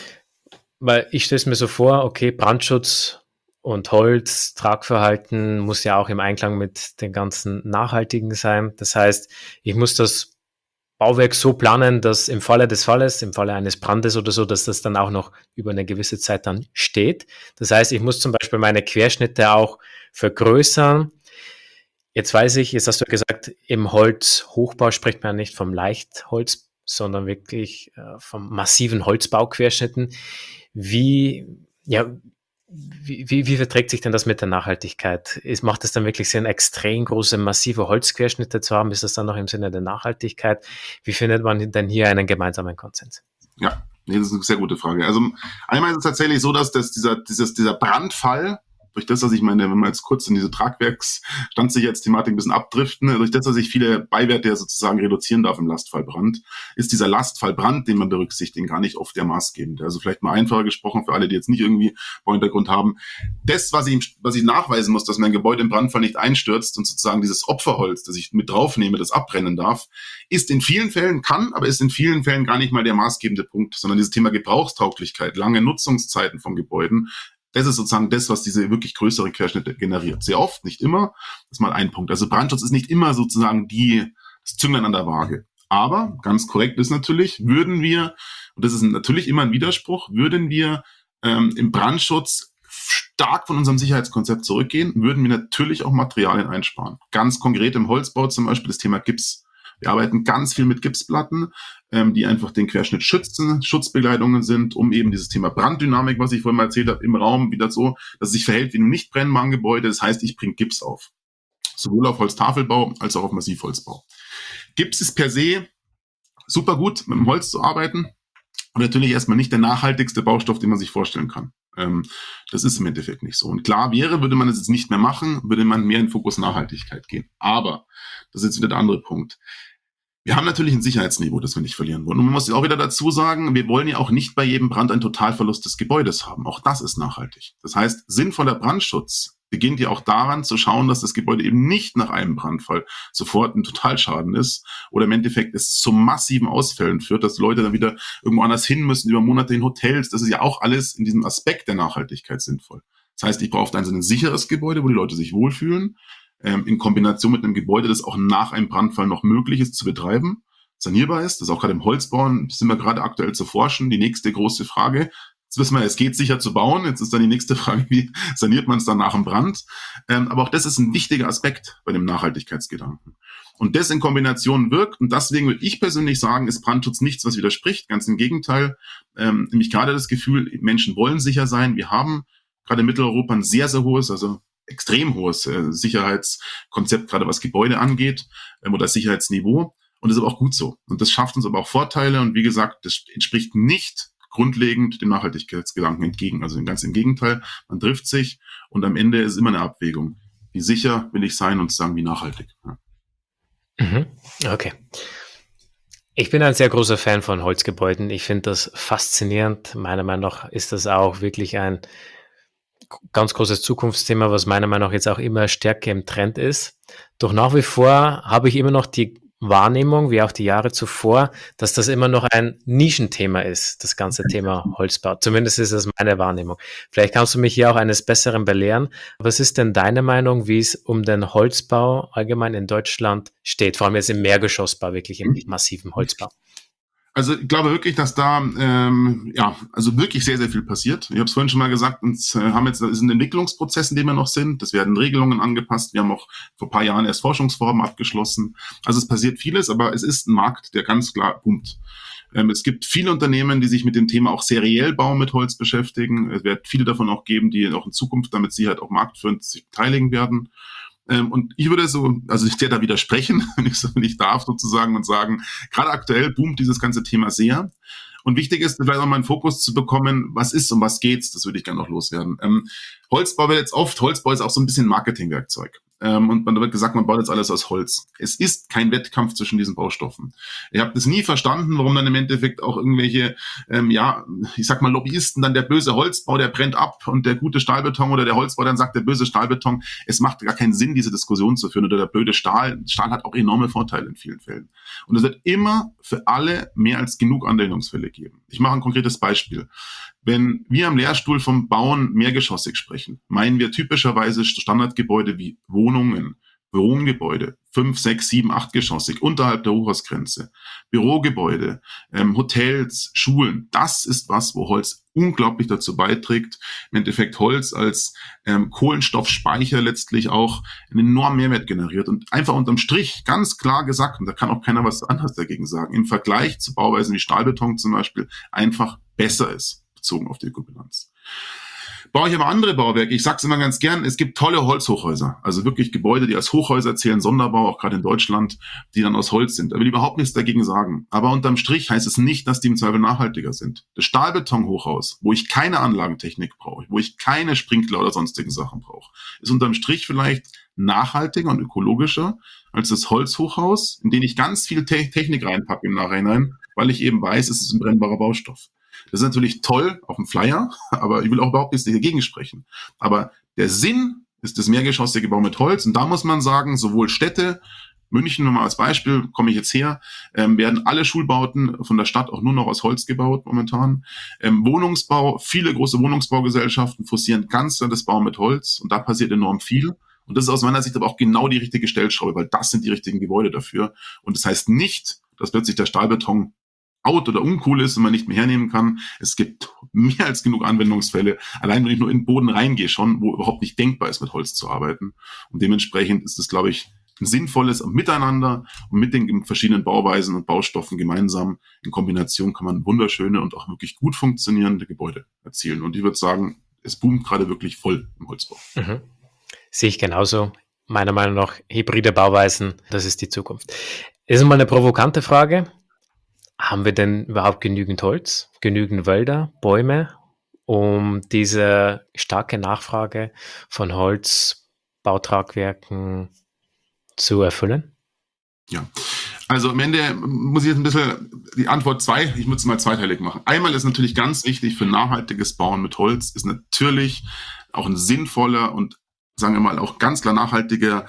Weil ich stelle es mir so vor, okay, Brandschutz und Holz, Tragverhalten muss ja auch im Einklang mit den ganzen Nachhaltigen sein. Das heißt, ich muss das Bauwerk so planen, dass im Falle des Falles, im Falle eines Brandes oder so, dass das dann auch noch über eine gewisse Zeit dann steht. Das heißt, ich muss zum Beispiel meine Querschnitte auch vergrößern. Jetzt weiß ich, jetzt hast du gesagt, im Holzhochbau spricht man nicht vom Leichtholz, sondern wirklich vom massiven Holzbauquerschnitten. Wie verträgt sich denn das mit der Nachhaltigkeit? Macht es dann wirklich Sinn, extrem große, massive Holzquerschnitte zu haben? Ist das dann noch im Sinne der Nachhaltigkeit? Wie findet man denn hier einen gemeinsamen Konsens? Ja, das ist eine sehr gute Frage. Also einmal ist es tatsächlich so, dass dieser Brandfall, durch das, dass ich meine, wenn wir jetzt kurz in diese Tragwerks-Standsicherheitsthematik ein bisschen abdriften, durch das, dass ich viele Beiwerte ja sozusagen reduzieren darf im Lastfallbrand, ist dieser Lastfallbrand, den man berücksichtigen, gar nicht oft der maßgebende. Also vielleicht mal einfacher gesprochen für alle, die jetzt nicht irgendwie Hintergrund haben. Das, was ich nachweisen muss, dass mein Gebäude im Brandfall nicht einstürzt und sozusagen dieses Opferholz, das ich mit draufnehme, das abbrennen darf, ist in vielen Fällen aber ist in vielen Fällen gar nicht mal der maßgebende Punkt, sondern dieses Thema Gebrauchstauglichkeit, lange Nutzungszeiten von Gebäuden. Das ist sozusagen das, was diese wirklich größeren Querschnitte generiert. Sehr oft, nicht immer. Das ist mal ein Punkt. Also Brandschutz ist nicht immer sozusagen das Zünglein an der Waage. Aber ganz korrekt ist natürlich, würden wir, und das ist natürlich immer ein Widerspruch, würden wir im Brandschutz stark von unserem Sicherheitskonzept zurückgehen, würden wir natürlich auch Materialien einsparen. Ganz konkret im Holzbau zum Beispiel das Thema Gips. Wir arbeiten ganz viel mit Gipsplatten, die einfach den Querschnitt schützen, Schutzbegleitungen sind, um eben dieses Thema Branddynamik, was ich vorhin mal erzählt habe, im Raum wieder so, dass es sich verhält wie in einem nicht brennbaren Gebäude. Das heißt, ich bringe Gips auf. Sowohl auf Holztafelbau als auch auf Massivholzbau. Gips ist per se super gut, mit dem Holz zu arbeiten. Und natürlich erstmal nicht der nachhaltigste Baustoff, den man sich vorstellen kann. Das ist im Endeffekt nicht so. Und klar wäre, würde man das jetzt nicht mehr machen, würde man mehr in Fokus Nachhaltigkeit gehen. Aber, das ist jetzt wieder der andere Punkt. Wir haben natürlich ein Sicherheitsniveau, das wir nicht verlieren wollen. Und man muss auch wieder dazu sagen, wir wollen ja auch nicht bei jedem Brand einen Totalverlust des Gebäudes haben. Auch das ist nachhaltig. Das heißt, sinnvoller Brandschutz beginnt ja auch daran zu schauen, dass das Gebäude eben nicht nach einem Brandfall sofort ein Totalschaden ist oder im Endeffekt es zu massiven Ausfällen führt, dass Leute dann wieder irgendwo anders hin müssen, über Monate in Hotels. Das ist ja auch alles in diesem Aspekt der Nachhaltigkeit sinnvoll. Das heißt, ich brauche auf der einen Seite ein sicheres Gebäude, wo die Leute sich wohlfühlen, in Kombination mit einem Gebäude, das auch nach einem Brandfall noch möglich ist zu betreiben, sanierbar ist. Das ist auch gerade im Holzbau, sind wir gerade aktuell zu forschen. Die nächste große Frage, Jetzt wissen wir, es geht sicher zu bauen. Jetzt ist dann die nächste Frage, wie saniert man es dann nach dem Brand? Aber auch das ist ein wichtiger Aspekt bei dem Nachhaltigkeitsgedanken. Und das in Kombination wirkt. Und deswegen würde ich persönlich sagen, ist Brandschutz nichts, was widerspricht. Ganz im Gegenteil. Nämlich gerade das Gefühl, Menschen wollen sicher sein. Wir haben gerade in Mitteleuropa ein sehr, sehr hohes, also extrem hohes Sicherheitskonzept, gerade was Gebäude angeht, oder Sicherheitsniveau. Und das ist aber auch gut so. Und das schafft uns aber auch Vorteile. Und wie gesagt, das entspricht nicht grundlegend dem Nachhaltigkeitsgedanken entgegen. Also ganz im Gegenteil, man trifft sich und am Ende ist immer eine Abwägung. Wie sicher will ich sein und sagen, wie nachhaltig. Ja. Mhm. Okay. Ich bin ein sehr großer Fan von Holzgebäuden. Ich finde das faszinierend. Meiner Meinung nach ist das auch wirklich ein ganz großes Zukunftsthema, was meiner Meinung nach jetzt auch immer stärker im Trend ist. Doch nach wie vor habe ich immer noch die Wahrnehmung, wie auch die Jahre zuvor, dass das immer noch ein Nischenthema ist, das ganze Thema Holzbau. Zumindest ist das meine Wahrnehmung. Vielleicht kannst du mich hier auch eines Besseren belehren. Was ist denn deine Meinung, wie es um den Holzbau allgemein in Deutschland steht? Vor allem jetzt im Mehrgeschossbau, wirklich im massiven Holzbau. Also ich glaube wirklich, dass da also wirklich sehr, sehr viel passiert. Ich habe es vorhin schon mal gesagt, uns haben jetzt ist ein Entwicklungsprozess, in dem wir noch sind. Es werden Regelungen angepasst. Wir haben auch vor ein paar Jahren erst Forschungsvorhaben abgeschlossen. Also es passiert vieles, aber es ist ein Markt, der ganz klar boomt. Es gibt viele Unternehmen, die sich mit dem Thema auch seriell Bau mit Holz beschäftigen. Es wird viele davon auch geben, die auch in Zukunft damit Sicherheit auch marktführend sich beteiligen werden. Und ich würde ich werde da widersprechen, wenn ich darf sozusagen und sagen, gerade aktuell boomt dieses ganze Thema sehr. Und wichtig ist, vielleicht auch mal einen Fokus zu bekommen, was ist und was geht's, das würde ich gerne noch loswerden. Holzbau ist auch so ein bisschen Marketingwerkzeug. Und man wird gesagt, man baut jetzt alles aus Holz. Es ist kein Wettkampf zwischen diesen Baustoffen. Ich habe das nie verstanden, warum dann im Endeffekt auch irgendwelche, Lobbyisten dann der böse Holzbau, der brennt ab und der gute Stahlbeton oder der Holzbau dann sagt, der böse Stahlbeton. Es macht gar keinen Sinn, diese Diskussion zu führen oder der blöde Stahl. Stahl hat auch enorme Vorteile in vielen Fällen. Und es wird immer für alle mehr als genug Anwendungsfälle geben. Ich mache ein konkretes Beispiel. Wenn wir am Lehrstuhl vom Bauen mehrgeschossig sprechen, meinen wir typischerweise Standardgebäude wie Wohnungen, Wohngebäude, 5, 6, 7, 8-geschossig, unterhalb der Hochhausgrenze, Bürogebäude, Hotels, Schulen. Das ist was, wo Holz unglaublich dazu beiträgt, im Endeffekt Holz als Kohlenstoffspeicher letztlich auch einen enormen Mehrwert generiert und einfach unterm Strich ganz klar gesagt, und da kann auch keiner was anderes dagegen sagen, im Vergleich zu Bauweisen wie Stahlbeton zum Beispiel einfach besser ist, bezogen auf die Ökobilanz. Baue ich aber andere Bauwerke, ich sage es immer ganz gern, es gibt tolle Holzhochhäuser, also wirklich Gebäude, die als Hochhäuser zählen, Sonderbau, auch gerade in Deutschland, die dann aus Holz sind. Da will ich überhaupt nichts dagegen sagen. Aber unterm Strich heißt es nicht, dass die im Zweifel nachhaltiger sind. Das Stahlbetonhochhaus, wo ich keine Anlagentechnik brauche, wo ich keine Sprinkler oder sonstigen Sachen brauche, ist unterm Strich vielleicht nachhaltiger und ökologischer als das Holzhochhaus, in den ich ganz viel Technik reinpacke im Nachhinein, weil ich eben weiß, es ist ein brennbarer Baustoff. Das ist natürlich toll auf dem Flyer, aber ich will auch überhaupt nichts dagegen sprechen. Aber der Sinn ist das mehrgeschossige Bau mit Holz. Und da muss man sagen, sowohl Städte, München nur mal als Beispiel, komme ich jetzt her, werden alle Schulbauten von der Stadt auch nur noch aus Holz gebaut momentan. Wohnungsbau, viele große Wohnungsbaugesellschaften forcieren ganz das Bau mit Holz. Und da passiert enorm viel. Und das ist aus meiner Sicht aber auch genau die richtige Stellschraube, weil das sind die richtigen Gebäude dafür. Und das heißt nicht, dass plötzlich der Stahlbeton out oder uncool ist und man nicht mehr hernehmen kann. Es gibt mehr als genug Anwendungsfälle, allein wenn ich nur in den Boden reingehe schon, wo überhaupt nicht denkbar ist, mit Holz zu arbeiten. Und dementsprechend ist es, glaube ich, ein sinnvolles Miteinander und mit den verschiedenen Bauweisen und Baustoffen gemeinsam in Kombination kann man wunderschöne und auch wirklich gut funktionierende Gebäude erzielen. Und ich würde sagen, es boomt gerade wirklich voll im Holzbau. Mhm. Sehe ich genauso. Meiner Meinung nach hybride Bauweisen, das ist die Zukunft. Ist mal eine provokante Frage. Haben wir denn überhaupt genügend Holz, genügend Wälder, Bäume, um diese starke Nachfrage von Holzbautragwerken zu erfüllen? Ja, also am Ende muss ich jetzt ein bisschen die Antwort ich muss es mal zweiteilig machen. Einmal ist natürlich ganz wichtig für nachhaltiges Bauen mit Holz, ist natürlich auch ein sinnvoller und sagen wir mal, auch ganz klar nachhaltige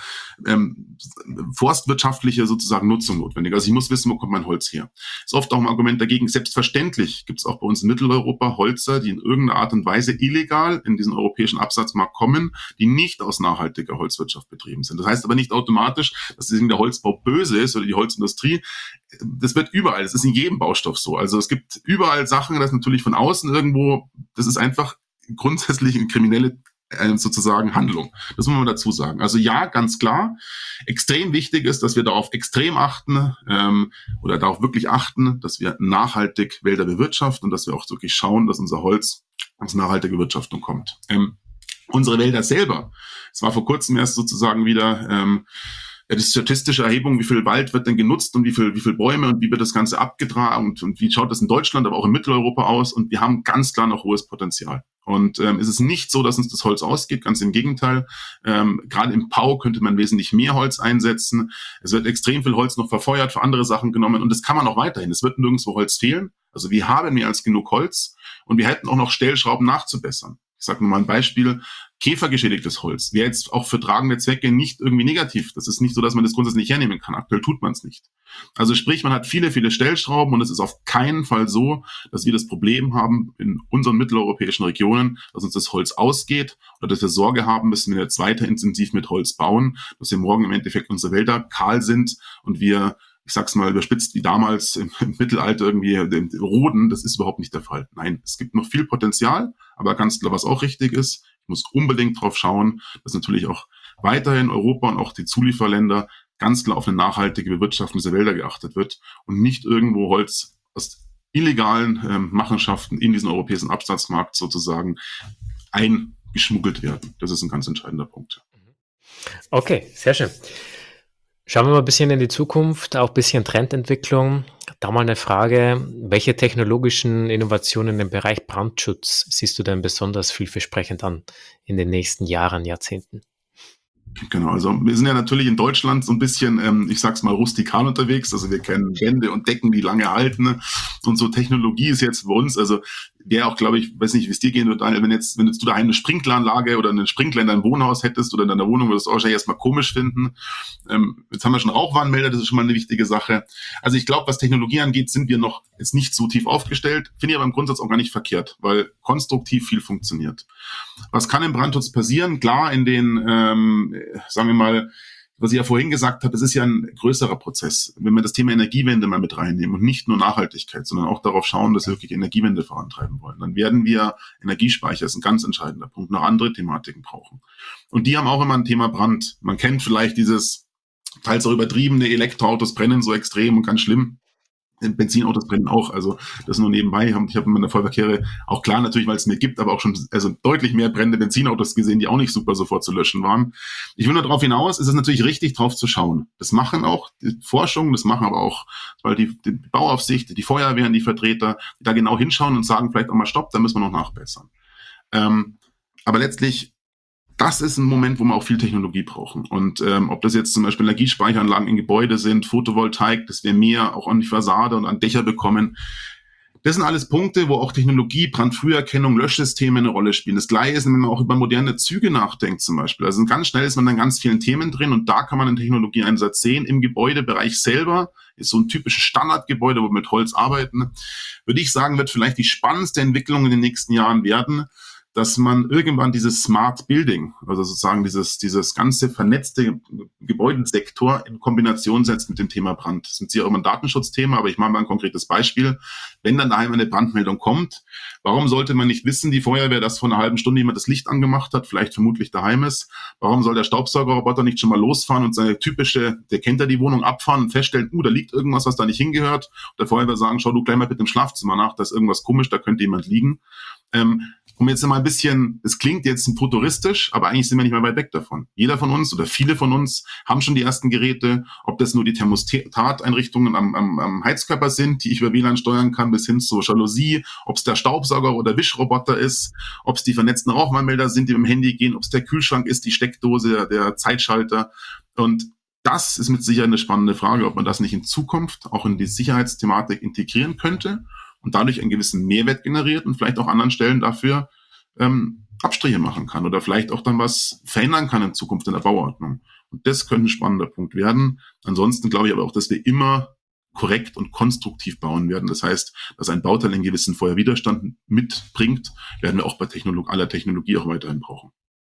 forstwirtschaftliche sozusagen Nutzung notwendig. Also ich muss wissen, wo kommt mein Holz her. Ist oft auch ein Argument dagegen. Selbstverständlich gibt es auch bei uns in Mitteleuropa Holzer, die in irgendeiner Art und Weise illegal in diesen europäischen Absatzmarkt kommen, die nicht aus nachhaltiger Holzwirtschaft betrieben sind. Das heißt aber nicht automatisch, dass der Holzbau böse ist oder die Holzindustrie. Das wird überall, das ist in jedem Baustoff so. Also es gibt überall Sachen, das natürlich von außen irgendwo das ist einfach grundsätzlich eine kriminelle sozusagen Handlung. Das muss man dazu sagen. Also ja, ganz klar, extrem wichtig ist, dass wir darauf extrem achten oder darauf wirklich achten, dass wir nachhaltig Wälder bewirtschaften und dass wir auch wirklich schauen, dass unser Holz aus nachhaltiger Bewirtschaftung kommt. Unsere Wälder selber, es war vor kurzem erst sozusagen wieder die statistische Erhebung, wie viel Wald wird denn genutzt und wie viel Bäume und wie wird das Ganze abgetragen und wie schaut das in Deutschland, aber auch in Mitteleuropa aus, und wir haben ganz klar noch hohes Potenzial. Und es ist nicht so, dass uns das Holz ausgeht, ganz im Gegenteil. Gerade im Bau könnte man wesentlich mehr Holz einsetzen. Es wird extrem viel Holz noch verfeuert, für andere Sachen genommen, und das kann man auch weiterhin. Es wird nirgendwo Holz fehlen. Also wir haben mehr als genug Holz und wir hätten auch noch Stellschrauben nachzubessern. Ich sage nur mal ein Beispiel: Käfergeschädigtes Holz wäre jetzt auch für tragende Zwecke nicht irgendwie negativ. Das ist nicht so, dass man das grundsätzlich nicht hernehmen kann. Aktuell tut man es nicht. Also sprich, man hat viele Stellschrauben, und es ist auf keinen Fall so, dass wir das Problem haben in unseren mitteleuropäischen Regionen, dass uns das Holz ausgeht oder dass wir Sorge haben müssen, wenn wir jetzt weiter intensiv mit Holz bauen, dass wir morgen im Endeffekt unsere Wälder kahl sind und wir, ich sag's mal überspitzt, wie damals im Mittelalter irgendwie roden. Das ist überhaupt nicht der Fall. Nein, es gibt noch viel Potenzial, aber ganz klar, was auch richtig ist, ich muss unbedingt drauf schauen, dass natürlich auch weiterhin Europa und auch die Zulieferländer ganz klar auf eine nachhaltige Bewirtschaftung dieser Wälder geachtet wird und nicht irgendwo Holz aus illegalen Machenschaften in diesen europäischen Absatzmarkt sozusagen eingeschmuggelt werden. Das ist ein ganz entscheidender Punkt. Okay, sehr schön. Schauen wir mal ein bisschen in die Zukunft, auch ein bisschen Trendentwicklung. Da mal eine Frage: Welche technologischen Innovationen im Bereich Brandschutz siehst du denn besonders vielversprechend an in den nächsten Jahren, Jahrzehnten? Genau, also wir sind ja natürlich in Deutschland so ein bisschen, ich sag's mal, rustikal unterwegs. Also wir kennen Wände und Decken, die lange halten, und so Technologie ist jetzt bei uns, also wäre auch, glaube ich, weiß nicht, wie es dir gehen wird, Daniel, wenn jetzt du daheim eine Sprinkleranlage oder einen Sprinkler in deinem Wohnhaus hättest oder in deiner Wohnung, würdest du wahrscheinlich erstmal komisch finden. Jetzt haben wir schon Rauchwarnmelder, das ist schon mal eine wichtige Sache. Also ich glaube, was Technologie angeht, sind wir noch jetzt nicht so tief aufgestellt, finde ich aber im Grundsatz auch gar nicht verkehrt, weil konstruktiv viel funktioniert. Was kann im Brandschutz passieren? Klar, in den, sagen wir mal, was ich ja vorhin gesagt habe, es ist ja ein größerer Prozess. Wenn wir das Thema Energiewende mal mit reinnehmen und nicht nur Nachhaltigkeit, sondern auch darauf schauen, dass wir wirklich Energiewende vorantreiben wollen, dann werden wir Energiespeicher, ist ein ganz entscheidender Punkt, noch andere Thematiken brauchen. Und die haben auch immer ein Thema Brand. Man kennt vielleicht dieses teils auch übertriebene Elektroautos brennen so extrem und ganz schlimm. Benzinautos brennen auch, also das nur nebenbei. Ich habe in meiner Feuerwehrkarriere auch, klar natürlich, weil es mir gibt, aber auch schon deutlich mehr brennende Benzinautos gesehen, die auch nicht super sofort zu löschen waren. Ich will nur darauf hinaus, es ist natürlich richtig, drauf zu schauen. Das machen auch die Forschung, das machen aber auch weil die Bauaufsicht, die Feuerwehren, die Vertreter, die da genau hinschauen und sagen vielleicht auch mal Stopp, da müssen wir noch nachbessern. Aber letztlich, das ist ein Moment, wo wir auch viel Technologie brauchen. Und ob das jetzt zum Beispiel Energiespeicheranlagen in Gebäude sind, Photovoltaik, dass wir mehr auch an die Fassade und an Dächer bekommen, das sind alles Punkte, wo auch Technologie, Brandfrüherkennung, Löschsysteme eine Rolle spielen. Das Gleiche ist, wenn man auch über moderne Züge nachdenkt zum Beispiel. Also ganz schnell ist man dann ganz vielen Themen drin, und da kann man einen Technologieeinsatz sehen. Im Gebäudebereich selber ist so ein typisches Standardgebäude, wo wir mit Holz arbeiten, würde ich sagen, wird vielleicht die spannendste Entwicklung in den nächsten Jahren werden, dass man irgendwann dieses Smart Building, also sozusagen dieses ganze vernetzte Gebäudesektor in Kombination setzt mit dem Thema Brand. Das ist hier auch immer ein Datenschutzthema, aber ich mache mal ein konkretes Beispiel. Wenn dann daheim eine Brandmeldung kommt, warum sollte man nicht wissen, die Feuerwehr, dass vor einer halben Stunde jemand das Licht angemacht hat, vielleicht vermutlich daheim ist? Warum soll der Staubsaugerroboter nicht schon mal losfahren und seine der kennt ja die Wohnung, abfahren und feststellen, da liegt irgendwas, was da nicht hingehört? Und der Feuerwehr sagen, schau du gleich mal bitte im Schlafzimmer nach, da ist irgendwas komisch, da könnte jemand liegen. Um jetzt mal ein bisschen, es klingt jetzt futuristisch, aber eigentlich sind wir nicht mehr weit weg davon. Jeder von uns oder viele von uns haben schon die ersten Geräte, ob das nur die Thermostateinrichtungen am Heizkörper sind, die ich über WLAN steuern kann, bis hin zur Jalousie, ob es der Staubsauger oder Wischroboter ist, ob es die vernetzten Rauchwarnmelder sind, die mit dem Handy gehen, ob es der Kühlschrank ist, die Steckdose, der Zeitschalter. Und das ist mit Sicherheit eine spannende Frage, ob man das nicht in Zukunft auch in die Sicherheitsthematik integrieren könnte und dadurch einen gewissen Mehrwert generiert und vielleicht auch anderen Stellen dafür Abstriche machen kann oder vielleicht auch dann was verändern kann in Zukunft in der Bauordnung. Und das könnte ein spannender Punkt werden. Ansonsten glaube ich aber auch, dass wir immer korrekt und konstruktiv bauen werden. Das heißt, dass ein Bauteil einen gewissen Feuerwiderstand mitbringt, werden wir auch bei aller Technologie auch weiterhin brauchen.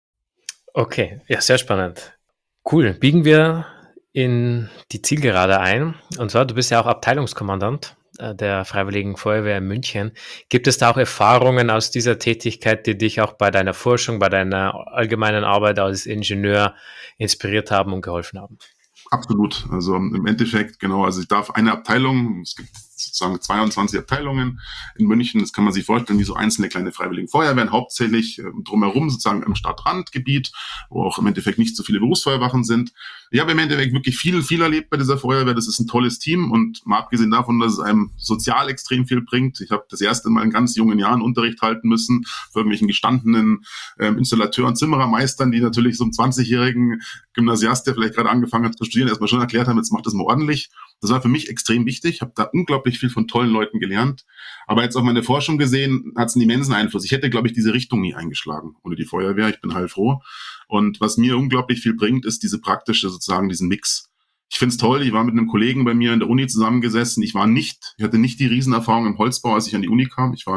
Okay, ja, sehr spannend. Cool. Biegen wir in die Zielgerade ein. Und zwar, du bist ja auch Abteilungskommandant der Freiwilligen Feuerwehr in München. Gibt es da auch Erfahrungen aus dieser Tätigkeit, die dich auch bei deiner Forschung, bei deiner allgemeinen Arbeit als Ingenieur inspiriert haben und geholfen haben? Absolut. Also im Endeffekt, genau, also ich darf eine Abteilung, es gibt sozusagen 22 Abteilungen in München, das kann man sich vorstellen, wie so einzelne kleine freiwilligen Feuerwehren, hauptsächlich drumherum sozusagen im Stadtrandgebiet, wo auch im Endeffekt nicht so viele Berufsfeuerwachen sind. Ich habe im Endeffekt wirklich viel erlebt bei dieser Feuerwehr. Das ist ein tolles Team und mal abgesehen davon, dass es einem sozial extrem viel bringt. Ich habe das erste Mal in ganz jungen Jahren Unterricht halten müssen für irgendwelchen gestandenen Installateuren, Zimmerermeistern, die natürlich so einem 20-jährigen Gymnasiast, der vielleicht gerade angefangen hat zu studieren, erstmal schon erklärt haben, jetzt macht das mal ordentlich. Das war für mich extrem wichtig. Ich habe da unglaublich viel von tollen Leuten gelernt. Aber jetzt auf meine Forschung gesehen, hat es einen immensen Einfluss. Ich hätte, glaube ich, diese Richtung nie eingeschlagen ohne die Feuerwehr. Ich bin heilfroh. Und was mir unglaublich viel bringt, ist diese praktische, sozusagen diesen Mix. Ich finde es toll, ich war mit einem Kollegen bei mir in der Uni zusammengesessen. Ich hatte nicht die Riesenerfahrung im Holzbau, als ich an die Uni kam. Ich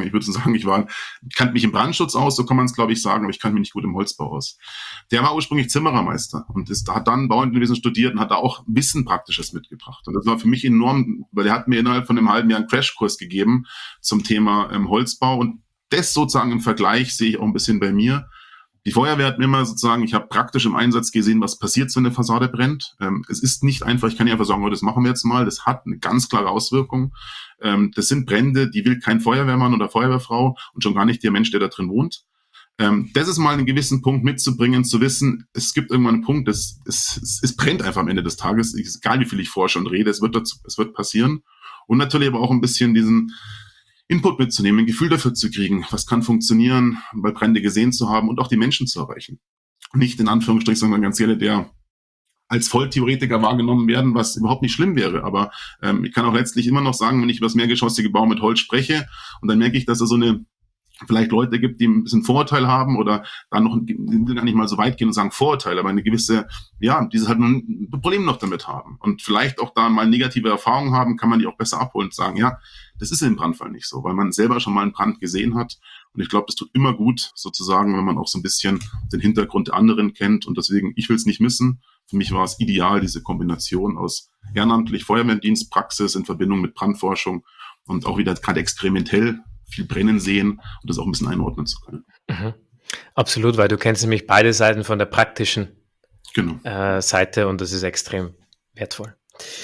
kannte mich im Brandschutz aus, so kann man es, glaube ich, sagen, aber ich kannte mich nicht gut im Holzbau aus. Der war ursprünglich Zimmerermeister und hat dann Bauingenieurwesen studiert und hat da auch Wissen Praktisches mitgebracht. Und das war für mich enorm, weil er hat mir innerhalb von einem halben Jahr einen Crashkurs gegeben zum Thema Holzbau. Und das sozusagen im Vergleich sehe ich auch ein bisschen bei mir. Die Feuerwehr hat mir immer sozusagen, ich habe praktisch im Einsatz gesehen, was passiert, wenn eine Fassade brennt. Es ist nicht einfach, ich kann nicht einfach sagen, oh, das machen wir jetzt mal. Das hat eine ganz klare Auswirkung. Das sind Brände, die will kein Feuerwehrmann oder Feuerwehrfrau und schon gar nicht der Mensch, der da drin wohnt. Das ist mal einen gewissen Punkt mitzubringen, zu wissen, es gibt irgendwann einen Punkt, es brennt einfach am Ende des Tages. Egal wie viel ich forsche und rede, es wird passieren. Und natürlich aber auch ein bisschen diesen Input mitzunehmen, ein Gefühl dafür zu kriegen, was kann funktionieren, bei Brände gesehen zu haben und auch die Menschen zu erreichen. Nicht in Anführungsstrichen, sondern ganz ehrlich, der als Volltheoretiker wahrgenommen werden, was überhaupt nicht schlimm wäre. Aber ich kann auch letztlich immer noch sagen, wenn ich über das mehrgeschossige Bau mit Holz spreche und dann merke ich, dass da vielleicht Leute gibt, die ein bisschen Vorurteil haben oder dann noch gar nicht mal so weit gehen und sagen Vorurteil, aber eine gewisse, ja, die halt ein Problem noch damit haben und vielleicht auch da mal negative Erfahrungen haben, kann man die auch besser abholen und sagen, ja, das ist im Brandfall nicht so, weil man selber schon mal einen Brand gesehen hat. Und ich glaube, das tut immer gut, sozusagen, wenn man auch so ein bisschen den Hintergrund der anderen kennt. Und deswegen, ich will es nicht missen. Für mich war es ideal, diese Kombination aus ehrenamtlich Feuerwehrdienst, Praxis in Verbindung mit Brandforschung und auch wieder gerade experimentell viel brennen sehen und das auch ein bisschen einordnen zu können. Mhm. Absolut, weil du kennst nämlich beide Seiten von der praktischen Genau. Seite und das ist extrem wertvoll.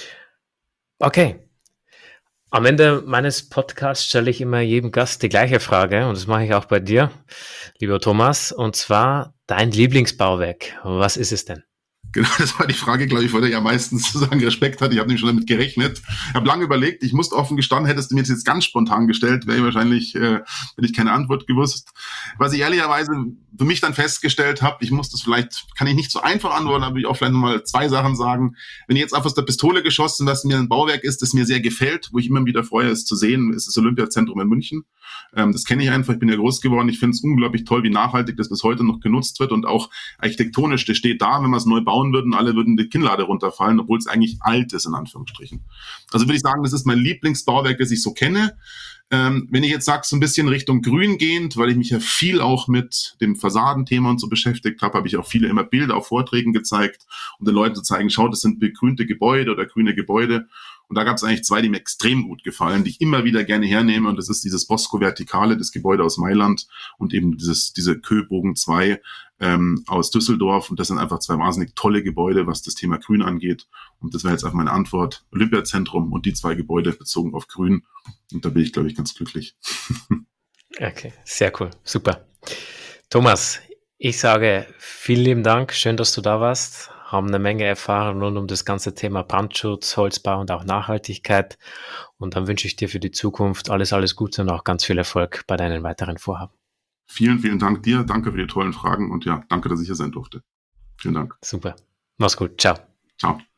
Okay. Am Ende meines Podcasts stelle ich immer jedem Gast die gleiche Frage und das mache ich auch bei dir, lieber Thomas, und zwar dein Lieblingsbauwerk. Was ist es denn? Genau, das war die Frage, glaube ich, vor der ich am meisten sozusagen Respekt hatte. Ich habe nämlich schon damit gerechnet. Ich habe lange überlegt, ich musste offen gestanden, hättest du mir jetzt ganz spontan gestellt, wäre ich wahrscheinlich, hätte ich keine Antwort gewusst. Was ich ehrlicherweise für mich dann festgestellt habe, kann ich nicht so einfach antworten, aber ich auch vielleicht nochmal 2 Sachen sagen. Wenn ich jetzt einfach aus der Pistole geschossen, was mir ein Bauwerk ist, das mir sehr gefällt, wo ich immer wieder freue, es zu sehen, ist das Olympiazentrum in München. Das kenne ich einfach, ich bin ja groß geworden. Ich finde es unglaublich toll, wie nachhaltig das bis heute noch genutzt wird und auch architektonisch, das steht da, wenn man es neu bauen würden, alle würden die Kinnlade runterfallen, obwohl es eigentlich alt ist, in Anführungsstrichen. Also würde ich sagen, das ist mein Lieblingsbauwerk, das ich so kenne. Wenn ich jetzt sage, so ein bisschen Richtung Grün gehend, weil ich mich ja viel auch mit dem Fassadenthema und so beschäftigt habe, habe ich auch viele immer Bilder auf Vorträgen gezeigt, um den Leuten zu zeigen, schaut, das sind begrünte Gebäude oder grüne Gebäude. Und da gab es eigentlich 2, die mir extrem gut gefallen, die ich immer wieder gerne hernehme. Und das ist dieses Bosco Verticale, das Gebäude aus Mailand und eben diese Köbogen 2 aus Düsseldorf. Und das sind einfach 2 wahnsinnig tolle Gebäude, was das Thema Grün angeht. Und das wäre jetzt einfach meine Antwort. Olympiazentrum und die 2 Gebäude bezogen auf Grün. Und da bin ich, glaube ich, ganz glücklich. Okay, sehr cool. Super. Thomas, ich sage vielen lieben Dank. Schön, dass du da warst. Haben eine Menge erfahren rund um das ganze Thema Brandschutz, Holzbau und auch Nachhaltigkeit. Und dann wünsche ich dir für die Zukunft alles Gute und auch ganz viel Erfolg bei deinen weiteren Vorhaben. Vielen Dank dir. Danke für die tollen Fragen und ja, danke, dass ich hier sein durfte. Vielen Dank. Super. Mach's gut. Ciao. Ciao.